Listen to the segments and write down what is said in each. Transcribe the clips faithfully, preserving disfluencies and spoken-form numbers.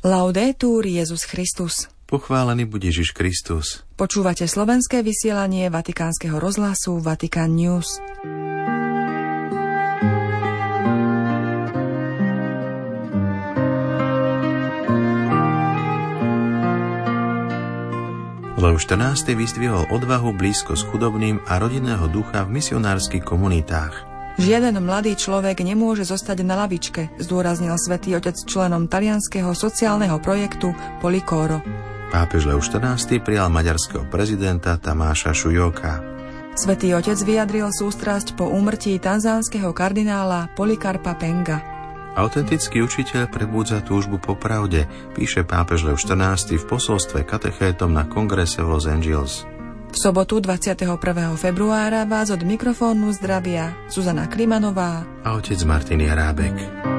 Laudetur Jesus Christus. Pochválený buď Ježiš Kristus. Počúvate slovenské vysielanie Vatikánskeho rozhlasu Vatican News. Leo štrnásty vyzdvihol odvahu, blízko s chudobným a rodinného ducha v misionárskych komunitách. Žiaden mladý človek nemôže zostať na lavičke, zdôraznil svätý Otec členom talianskeho sociálneho projektu Policoro. Pápež Leo štrnásty prijal maďarského prezidenta Tamáša Šujóka. Svätý Otec vyjadril sústrasť po úmrtí tanzánskeho kardinála Polikarpa Penga. Autentický učiteľ prebúdza túžbu po pravde, píše pápež Leo štrnásty v posolstve katechétom na kongrese v Los Angeles. V sobotu dvadsiateho prvého februára vás od mikrofónu zdravia Zuzana Klimanová a otec Martin Jarábek.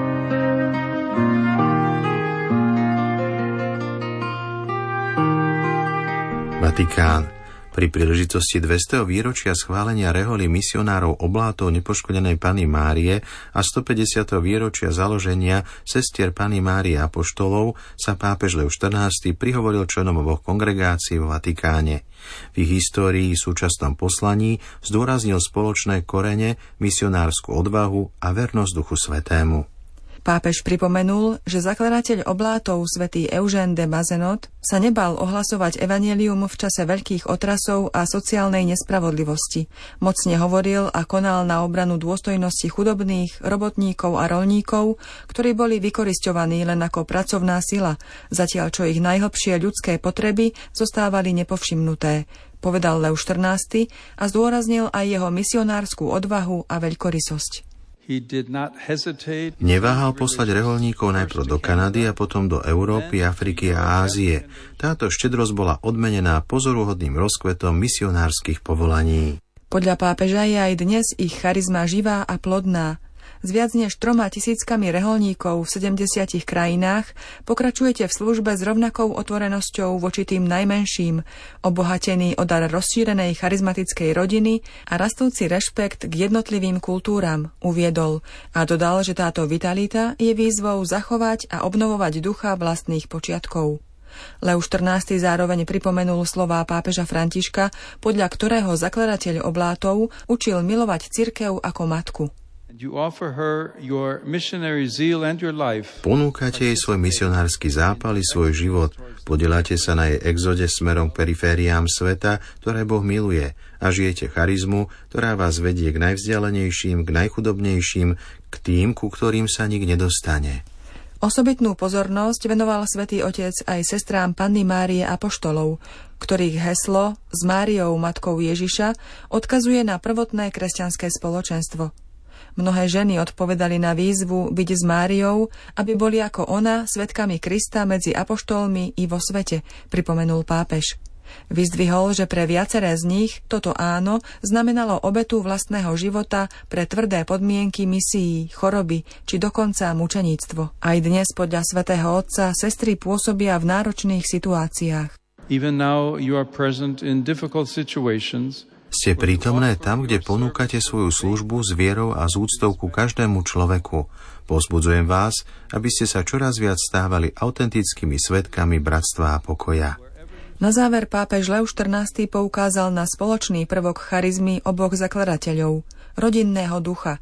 Vatikán. Pri príležitosti dvestého výročia schválenia reholy misionárov oblátov nepoškodenej Panny Márie a stopäťdesiateho výročia založenia sestier Panny Márie apoštolov sa pápež Leo štrnásty prihovoril členom oboch kongregácií vo Vatikáne. V ich histórii súčasnom poslaní zdôraznil spoločné korene, misionársku odvahu a vernosť Duchu Svätému. Pápež pripomenul, že zakladateľ oblátov svätý Eugène de Mazenot sa nebal ohlasovať evanjelium v čase veľkých otrasov a sociálnej nespravodlivosti. Mocne hovoril a konal na obranu dôstojnosti chudobných, robotníkov a roľníkov, ktorí boli vykorisťovaní len ako pracovná sila, zatiaľ čo ich najhlbšie ľudské potreby zostávali nepovšimnuté, povedal Leo štrnásty a zdôraznil aj jeho misionárskú odvahu a veľkorysosť. Neváhal poslať reholníkov najprv do Kanady a potom do Európy, Afriky a Ázie. Táto štedrosť bola odmenená pozoruhodným rozkvetom misionárskych povolaní. Podľa pápeža je aj dnes ich charizma živá a plodná. S viac než troma tisíckami reholníkov v sedemdesiatich krajinách pokračujete v službe s rovnakou otvorenosťou voči tým najmenším, obohatený o dar rozšírenej charizmatickej rodiny a rastúci rešpekt k jednotlivým kultúram, uviedol a dodal, že táto vitalita je výzvou zachovať a obnovovať ducha vlastných počiatkov. Leo štrnásty zároveň pripomenul slová pápeža Františka, podľa ktorého zakladateľ oblátov učil milovať cirkev ako matku. Ponúkate jej svoj misionársky zápal i svoj život, podieľate sa na jej exode smerom k perifériám sveta, ktoré Boh miluje, a žijete charizmu, ktorá vás vedie k najvzdialenejším, k najchudobnejším, k tým, ku ktorým sa nik nedostane. Osobitnú pozornosť venoval svätý Otec aj sestrám Panny Márie apoštolov, ktorých heslo s Máriou matkou Ježiša odkazuje na prvotné kresťanské spoločenstvo. Mnohé ženy odpovedali na výzvu byť s Máriou, aby boli ako ona svedkami Krista medzi apoštolmi i vo svete, pripomenul pápež. Vyzdvihol, že pre viaceré z nich toto áno znamenalo obetu vlastného života pre tvrdé podmienky misií, choroby či dokonca mučeníctvo. Aj dnes podľa svätého Otca sestry pôsobia v náročných situáciách. Even now you are present in difficult situations. Ste prítomné tam, kde ponúkate svoju službu s vierou a z úctou ku každému človeku. Povzbudzujem vás, aby ste sa čoraz viac stávali autentickými svedkami bratstva a pokoja. Na záver pápež Leo štrnásty poukázal na spoločný prvok charizmy oboch zakladateľov, rodinného ducha.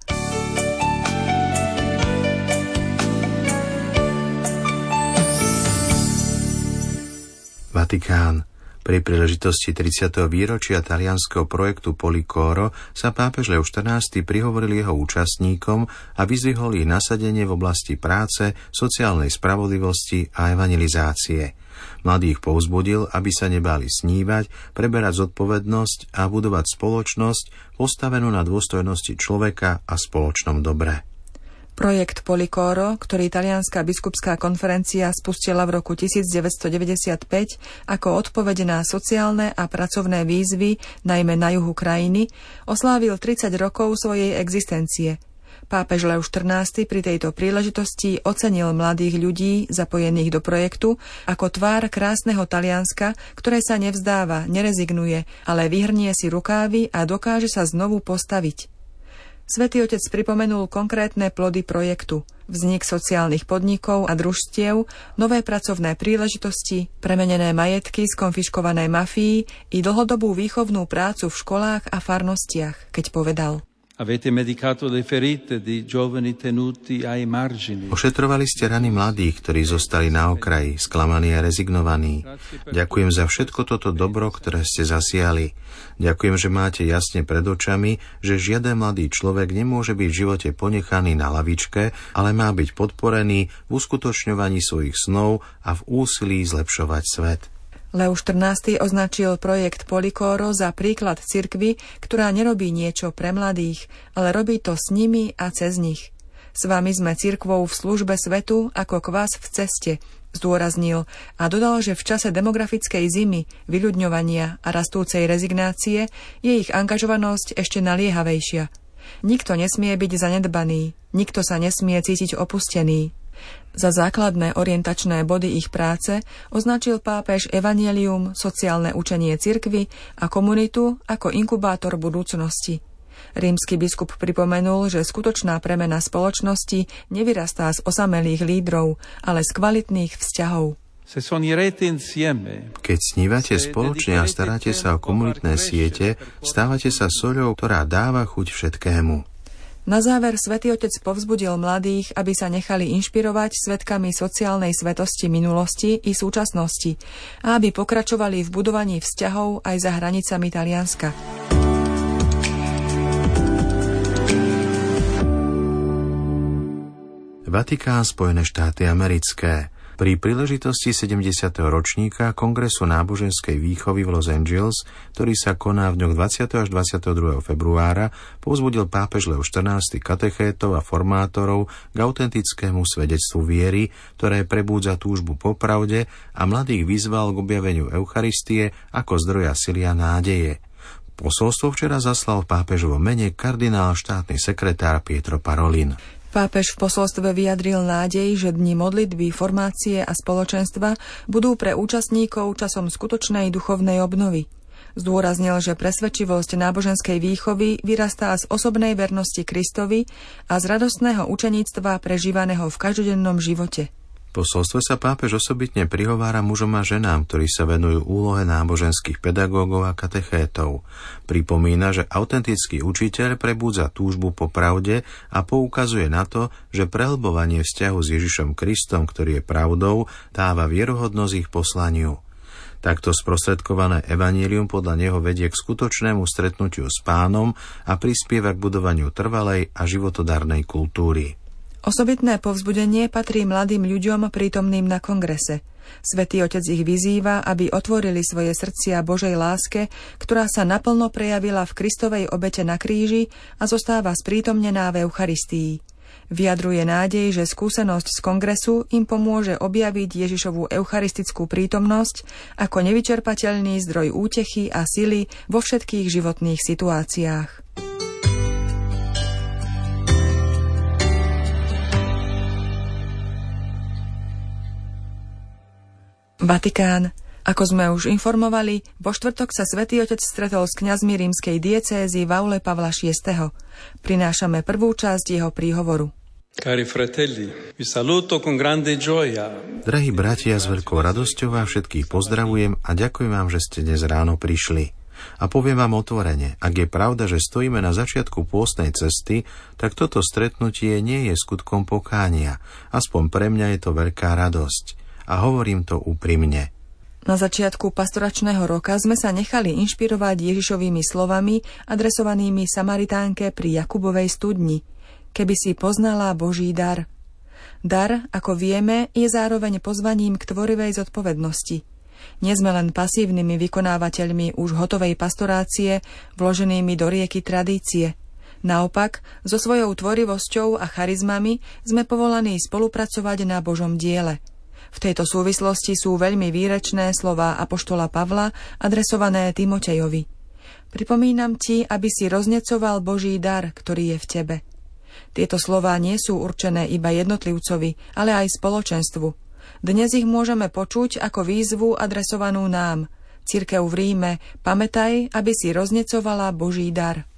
Vatikán. Pri príležitosti tridsiateho výročia talianskeho projektu Policoro sa pápež Leo štrnásty prihovoril jeho účastníkom a vyzdvihol ich nasadenie v oblasti práce, sociálnej spravodlivosti a evangelizácie. Mladých povzbudil, aby sa nebáli snívať, preberať zodpovednosť a budovať spoločnosť postavenú na dôstojnosti človeka a spoločnom dobre. Projekt Policoro, ktorý Talianska biskupská konferencia spustila v roku devätnásťstodeväťdesiatpäť ako odpoveď na sociálne a pracovné výzvy, najmä na juhu krajiny, oslávil tridsať rokov svojej existencie. Pápež Leo štrnásty pri tejto príležitosti ocenil mladých ľudí zapojených do projektu ako tvár krásneho Talianska, ktoré sa nevzdáva, nerezignuje, ale vyhrnie si rukávy a dokáže sa znovu postaviť. Svätý Otec pripomenul konkrétne plody projektu, vznik sociálnych podnikov a družstiev, nové pracovné príležitosti, premenené majetky z konfiškovanej mafii i dlhodobú výchovnú prácu v školách a farnostiach, keď povedal: Avete medicato le ferite di giovani tenuti ai margini. Ošetrovali ste rany mladých, ktorí zostali na okraji, sklamaní a rezignovaní. Ďakujem za všetko toto dobro, ktoré ste zasiali. Ďakujem, že máte jasne pred očami, že žiaden mladý človek nemôže byť v živote ponechaný na lavičke, ale má byť podporený v uskutočňovaní svojich snov a v úsilí zlepšovať svet. Leo štrnásty označil projekt Polikóro za príklad cirkvi, ktorá nerobí niečo pre mladých, ale robí to s nimi a cez nich. S vami sme cirkvou v službe svetu ako kvas v ceste, zdôraznil a dodal, že v čase demografickej zimy, vyľudňovania a rastúcej rezignácie je ich angažovanosť ešte naliehavejšia. Nikto nesmie byť zanedbaný, nikto sa nesmie cítiť opustený. Za základné orientačné body ich práce označil pápež evanjelium, sociálne učenie cirkvi a komunitu ako inkubátor budúcnosti. Rímsky biskup pripomenul, že skutočná premena spoločnosti nevyrastá z osamelých lídrov, ale z kvalitných vzťahov. Keď snívate spoločne a staráte sa o komunitné siete, stávate sa soľou, ktorá dáva chuť všetkému. Na záver Svätý Otec povzbudil mladých, aby sa nechali inšpirovať svedkami sociálnej svetosti minulosti i súčasnosti a aby pokračovali v budovaní vzťahov aj za hranicami Talianska. Vatikán, Spojené štáty americké. Pri príležitosti sedemdesiateho ročníka Kongresu náboženskej výchovy v Los Angeles, ktorý sa koná v dňoch dvadsiateho až dvadsiateho druhého februára, povzbudil pápež Leo štrnásty katechétov a formátorov k autentickému svedectvu viery, ktoré prebúdza túžbu po pravde, a mladých vyzval k objaveniu Eucharistie ako zdroja sily a nádeje. Posolstvo včera zaslal v pápežovom mene kardinál štátny sekretár Pietro Parolin. Pápež v posolstve vyjadril nádej, že dni modlitby, formácie a spoločenstva budú pre účastníkov časom skutočnej duchovnej obnovy. Zdôraznil, že presvedčivosť náboženskej výchovy vyrastá z osobnej vernosti Kristovi a z radostného učeníctva prežívaného v každodennom živote. V posolstve sa pápež osobitne prihovára mužom a ženám, ktorí sa venujú úlohe náboženských pedagógov a katechétov. Pripomína, že autentický učiteľ prebúdza túžbu po pravde a poukazuje na to, že prehlbovanie vzťahu s Ježišom Kristom, ktorý je pravdou, dáva vierohodnosť ich poslaniu. Takto sprostredkované evanjelium podľa neho vedie k skutočnému stretnutiu s Pánom a prispieva k budovaniu trvalej a životodarnej kultúry. Osobitné povzbudenie patrí mladým ľuďom prítomným na kongrese. Svätý Otec ich vyzýva, aby otvorili svoje srdcia Božej láske, ktorá sa naplno prejavila v Kristovej obete na kríži a zostáva sprítomnená v Eucharistii. Vyjadruje nádej, že skúsenosť z kongresu im pomôže objaviť Ježišovú eucharistickú prítomnosť ako nevyčerpateľný zdroj útechy a sily vo všetkých životných situáciách. Vatikán. Ako sme už informovali, vo štvrtok sa Svätý Otec stretol s kňazmi rímskej diecézy v aule Pavla šiesteho. Prinášame prvú časť jeho príhovoru. Cari fratelli, vi saluto con grande gioia. Drahí bratia, s veľkou radosťou vás všetkých pozdravujem a ďakujem vám, že ste dnes ráno prišli. A poviem vám otvorene, ak je pravda, že stojíme na začiatku pôstnej cesty, tak toto stretnutie nie je skutkom pokánia. Aspoň pre mňa je to veľká radosť. A hovorím to úprimne. Na začiatku pastoračného roka sme sa nechali inšpirovať Ježišovými slovami adresovanými Samaritánke pri Jakubovej studni. Keby si poznala Boží dar. Dar, ako vieme, je zároveň pozvaním k tvorivej zodpovednosti. Nie sme len pasívnymi vykonávateľmi už hotovej pastorácie, vloženými do rieky tradície. Naopak, so svojou tvorivosťou a charizmami sme povolaní spolupracovať na Božom diele. V tejto súvislosti sú veľmi výrečné slová apoštola Pavla adresované Timotejovi. Pripomínam ti, aby si roznecoval Boží dar, ktorý je v tebe. Tieto slová nie sú určené iba jednotlivcovi, ale aj spoločenstvu. Dnes ich môžeme počuť ako výzvu adresovanú nám. Cirkev v Ríme, pamätaj, aby si roznecovala Boží dar.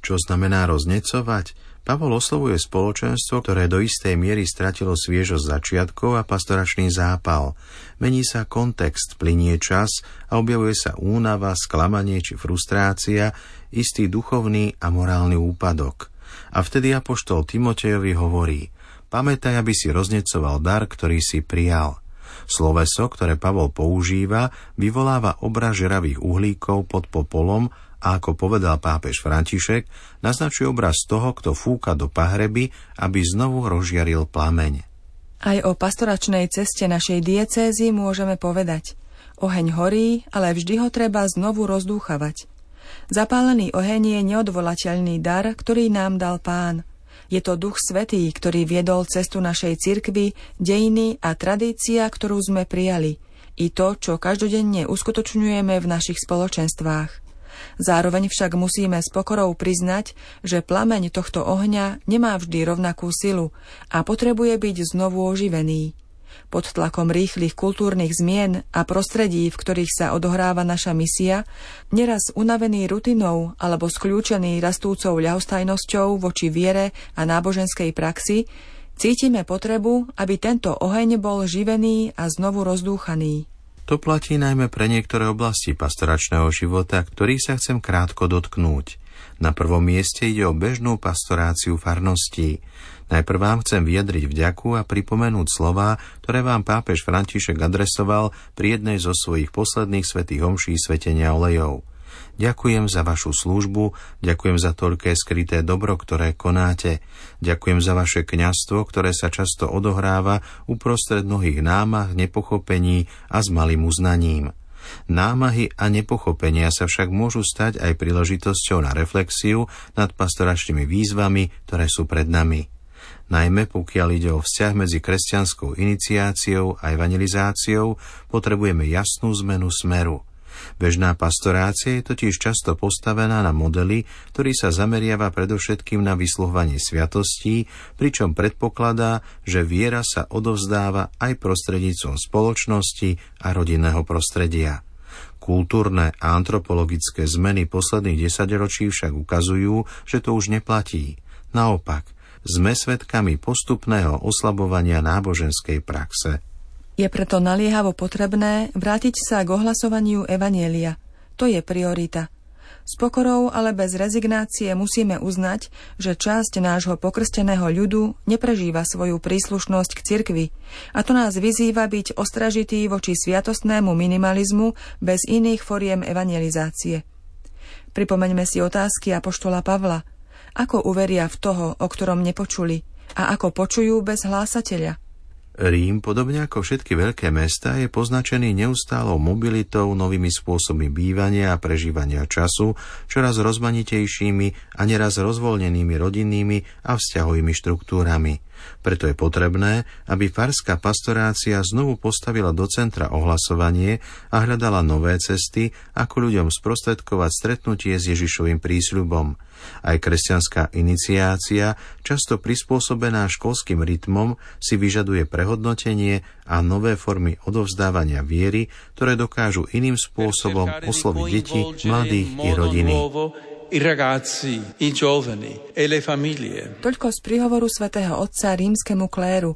Čo znamená roznecovať? Pavol oslovuje spoločenstvo, ktoré do istej miery stratilo sviežosť začiatkov a pastoračný zápal. Mení sa kontext, plynie čas a objavuje sa únava, sklamanie či frustrácia, istý duchovný a morálny úpadok. A vtedy apoštol Timotejovi hovorí: pamätaj, aby si roznecoval dar, ktorý si prijal. Sloveso, ktoré Pavol používa, vyvoláva obraz žeravých uhlíkov pod popolom a ako povedal pápež František, naznačuje obraz toho, kto fúka do pahreby, aby znovu rozžiaril plameň. Aj o pastoračnej ceste našej diecézy môžeme povedať: oheň horí, ale vždy ho treba znovu rozdúchavať. Zapálený oheň je neodvolateľný dar, ktorý nám dal Pán. Je to Duch Svätý, ktorý viedol cestu našej cirkvi, dejiny a tradícia, ktorú sme prijali, i to, čo každodenne uskutočňujeme v našich spoločenstvách. Zároveň však musíme s pokorou priznať, že plameň tohto ohňa nemá vždy rovnakú silu a potrebuje byť znovu oživený. Pod tlakom rýchlych kultúrnych zmien a prostredí, v ktorých sa odohráva naša misia, neraz unavený rutinou alebo skľúčený rastúcou ľahostajnosťou voči viere a náboženskej praxi, cítime potrebu, aby tento oheň bol živený a znovu rozdúchaný. To platí najmä pre niektoré oblasti pastoračného života, ktorých sa chcem krátko dotknúť. Na prvom mieste ide o bežnú pastoráciu farností. Najprv vám chcem vyjadriť vďaku a pripomenúť slová, ktoré vám pápež František adresoval pri jednej zo svojich posledných svätých omší svätenia olejov. Ďakujem za vašu službu, ďakujem za toľké skryté dobro, ktoré konáte. Ďakujem za vaše kňazstvo, ktoré sa často odohráva uprostred mnohých námah, nepochopení a s malým uznaním. Námahy a nepochopenia sa však môžu stať aj príležitosťou na reflexiu nad pastoračnými výzvami, ktoré sú pred nami. Najmä pokiaľ ide o vzťah medzi kresťanskou iniciáciou a evangelizáciou, potrebujeme jasnú zmenu smeru. Bežná pastorácia je totiž často postavená na modely, ktorý sa zameriava predovšetkým na vysluhovanie sviatostí, pričom predpokladá, že viera sa odovzdáva aj prostredníctvom spoločnosti a rodinného prostredia. Kultúrne a antropologické zmeny posledných desaťročí však ukazujú, že to už neplatí. Naopak, sme svedkami postupného oslabovania náboženskej praxe. Je preto naliehavo potrebné vrátiť sa k ohlasovaniu evanjelia. To je priorita. S pokorou, ale bez rezignácie musíme uznať, že časť nášho pokrsteného ľudu neprežíva svoju príslušnosť k cirkvi, a to nás vyzýva byť ostražitý voči sviatostnému minimalizmu bez iných foriem evangelizácie. Pripomeňme si otázky apoštola Pavla. Ako uveria v toho, o ktorom nepočuli, a ako počujú bez hlásateľa? Rím, podobne ako všetky veľké mestá, je poznačený neustálou mobilitou, novými spôsobmi bývania a prežívania času, čoraz rozmanitejšími a neraz rozvoľnenými rodinnými a vzťahovými štruktúrami. Preto je potrebné, aby farská pastorácia znovu postavila do centra ohlasovanie a hľadala nové cesty, ako ľuďom sprostredkovať stretnutie s Ježišovým prísľubom. Aj kresťanská iniciácia, často prispôsobená školským rytmom, si vyžaduje prehodnotenie a nové formy odovzdávania viery, ktoré dokážu iným spôsobom osloviť deti, mladých i rodiny. I ragazzi, i giovani e le famiglie. Toľko z príhovoru svätého Otca rímskemu kléru.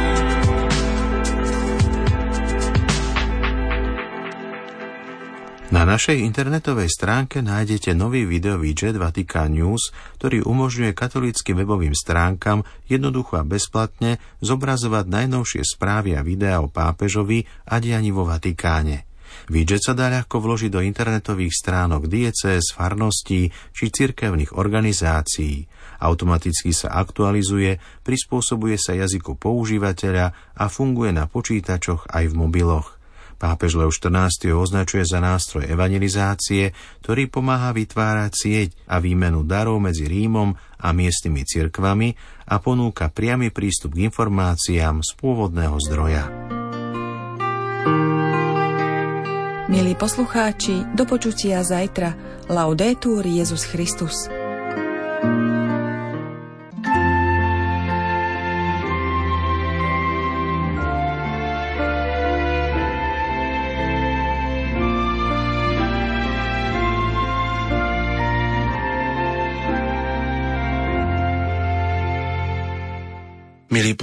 Na našej internetovej stránke nájdete nový video widget Vatican News, ktorý umožňuje katolíckym webovým stránkam jednoducho a bezplatne zobrazovať najnovšie správy a videá o pápežovi a dianí vo Vatikáne. Widget sa dá ľahko vložiť do internetových stránok diecéz, farností či cirkevných organizácií. Automaticky sa aktualizuje, prispôsobuje sa jazyku používateľa a funguje na počítačoch aj v mobiloch. Pápež Leo štrnásty ho označuje za nástroj evangelizácie, ktorý pomáha vytvárať sieť a výmenu darov medzi Rímom a miestnymi cirkvami a ponúka priamy prístup k informáciám z pôvodného zdroja. Milí poslucháči, do počutia zajtra. Laudetur Jesus Christus. Milí